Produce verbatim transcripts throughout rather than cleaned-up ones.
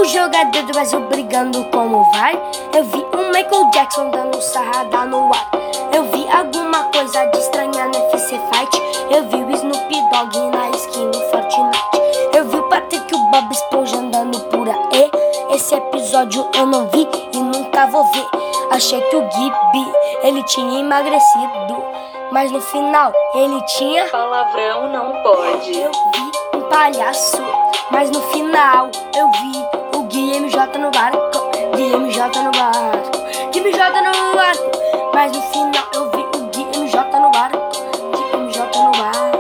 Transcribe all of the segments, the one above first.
jogador do Brasil brigando como vai. Eu vi o Michael Jackson dando sarrada no ar. Eu vi alguma coisa de estranha no F C Fight. Eu vi o Snoop Dogg na skin no Fortnite. Eu vi o Patrick e o Bob Esponja andando por aí. Esse episódio eu não vi e nunca vou ver. Achei que o Gibi, ele tinha emagrecido, mas no final ele tinha... Palavrão não pode. Eu vi um palhaço, mas no final eu vi o Gui M J no barco. Gui M J no barco, Gui M J no barco. Mas no final eu vi o Gui M J no barco, Gui M J no barco.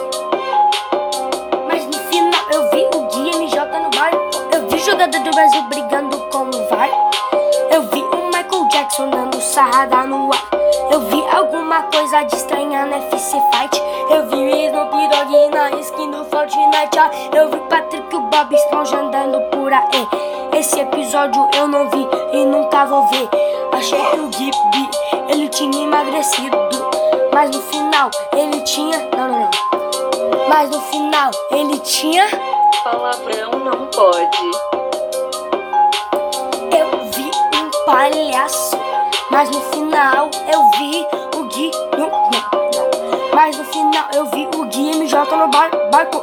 Mas no final eu vi o Gui M J no barco. Eu vi jogador do Brasil brigando como vai. Eu vi o Michael Jackson dando sarrada no ar. Eu vi alguma coisa de estranha no F C Fight. Eu vi o Snoop Dogg na skin do Fortnite. Ah, eu vi o Patrick e o Bob Esponja andando por aí. Esse episódio eu não vi e nunca vou ver. Achei que o Gibi, ele tinha emagrecido, mas no final ele tinha... Não, não, não. Mas no final ele tinha... Palavrão não pode. Eu vi um palhaço, mas no final eu vi o Gui... Não, não, não. Mas no final eu vi o Gui M J no bar, barco.